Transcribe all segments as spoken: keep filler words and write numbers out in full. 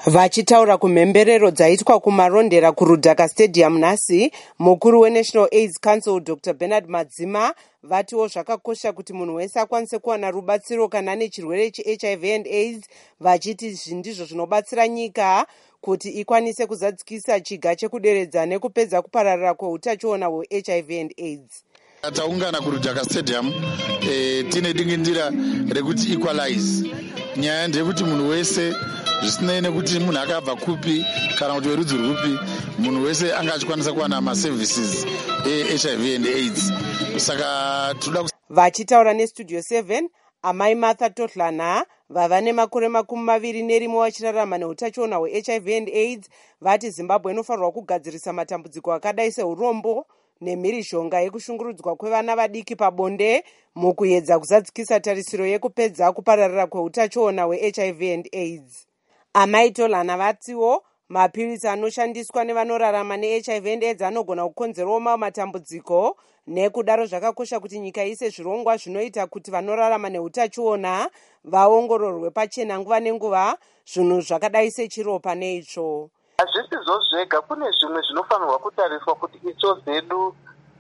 Vachitaura kumhemberero dzaitwa kumarondera kuRudhaka Stadium nhasi, mukuru weNational AIDS Council Doctor Bernard Madzima vatiwo zvakakosha kuti munhu wese akwanise kuwana rubatsiro kana ane chirwere che-H I V and AIDS, vachiti izvi ndizvo zvinobatsira nyika kuti ikwanise kuzadzikisa chiga chekuderedza nekupedza kupararira kweutachiona hwe-H I V and AIDS. Taungana kuRudhaka Stadium eh, tine dingindira rekuti equalize nyaya ndekuti munhu wese zvisinei nekuti munhu akabva kupi kana kuti werudzi rwupi, munhu wese anga achikwanisa kuwana maservices e-H I V and AIDS. Saka toda vachitaura neStudio seven, amai Martha Totlana vava nemakore makumi maviri nerimwe vachirarama neutachiona hwe-H I V and AIDS vati Zimbabwe inofanirwa kugadzirisa matambudziko akadai seurombo nemhirizhonga yekushungurudzwa kwevana vadiki pabonde mukuedza kuzadzikisa tarisiro yekupedza kupararira kweutachiona hwe-H I V and AIDS. Amai Totlana vatiwo mapirisi anoshandiswa nevanorarama ne-H I V and AIDS anogona kukonzerawo mamwe matambudziko, nekudaro zvakakosha kuti nyika ise zvirongwa zvinoita kuti vanorarama neutachiona vaongororwe pachena nguva nenguva, zvinhu zvakadai sechiropa neitsvo. Hazvisizvo zvega, kune zvimwe zvinofanirwa kutariswa kuti itsvo dzedu,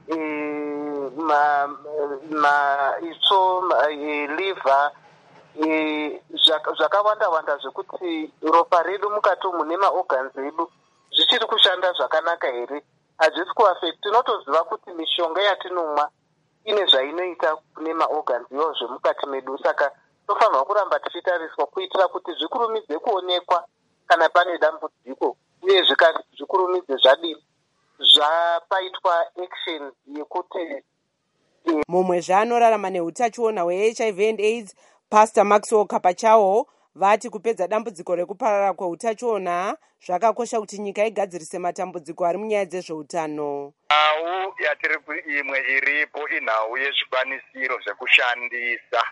itsvo, liver, zvakawanda wanda zvekuti ropa redu mukati mune maorgans edu zvichiri kushanda zvakanaka here, hazvisi kuaffect. Tinotoziva kuti mishonga yatinomwa ine zvainoita kune maorgans iwo zvemukati medu, saka tofanirwa kuramba tichitariswa kuitira kuti zvikurumidze kuonekwa kana pane dambudziko, uye zvikurumidze zvadini zvapaitwa action yekuti. Mumwe zvaanorarama neutachiona hwe-H I V and AIDS, Pastor Maxwell Kapachawo vati kupedza dambudziko rekuparara kweutachiona zvakakosha kuti nyika igadzirise matambudziko ari munyaya dzezveutano. Nhau yatiri imwe iripo inhau yezvikwanisiro zvekushandisa,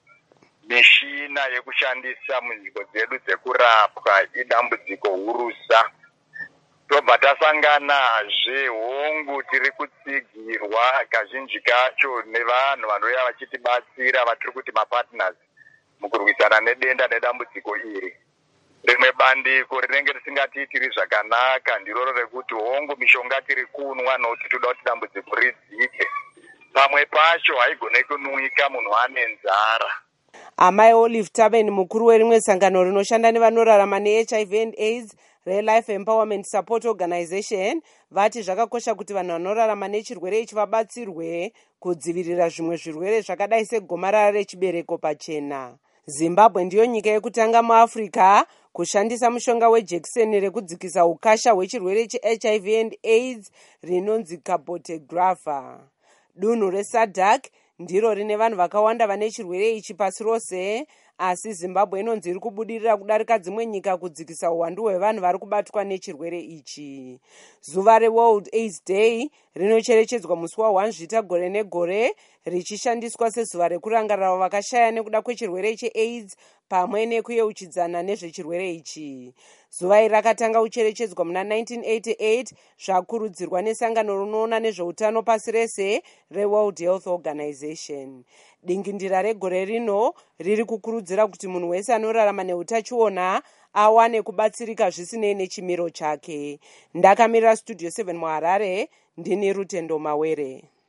mishina yekushandisa munzvimbo dzedu dzekurapwa idambudziko hurusa. Tobva tasanganazve hongu tiri kutsigirwa kazhinji kacho nevanhu vanouya vachitibatsira vatiri kuti mapartners mukurwisana nedenda nedambudziko iri. Rimwe bandiko rinenge risingatiitiri zvakanaka ndiroro rekuti hongu mishonga tiri kunwa nokuti toda kuti dambudziko ridzike, pamwe pacho haigone kunwika munhu ane nzara. Amai Olive Taben, mukuru werimwe sangano rinoshanda nevanorarama ne-H I V and AIDS, Re-Life Empowerment Support Organization, vati zvakakosha kuti vanhu vanorarama nechirwere ichi vabatsirwe kudzivirira zvimwe zvirwere zvakadai segomarara rechibereko pachena. Zimbabwe ndiyo nyika yekutanga muAfrica kushandisa mushonga wejekiseni rekudzikisa ukasha hwechirwere che-H I V and AIDS rinonzi cabotegravir. Dunhu reSADC ndiro rine vanhu vakawanda vane chirwere ichi pasi rose, asi Zimbabwe inonzi iri kubudirira kudarika dzimwe nyika kudzikisa uwandu hwevanhu vari kubatwa nechirwere ichi. Zuva reWorld AIDS Day rinocherechedzwa musi wa Nzvita gore negore, richishandiswa sezuva rekurangarira vakashaya nekuda kwechirwere cheAIDS pamwe nekuyeuchidzana nezvechirwere ichi. Zuva iri rakatanga kucherechedzwa muna nineteen eighty-eight zvakurudzirwa nesangano rinoona nezveutano pasi rese reWorld Health Organization. Dingindira regore rino riri kukurudzira kuti munhu wese anorarama neutachiona awane kubatsirika zvisinei nechimiro chake. Ndakamirira Studio seven muHarare, ndini Rutendo Mawere.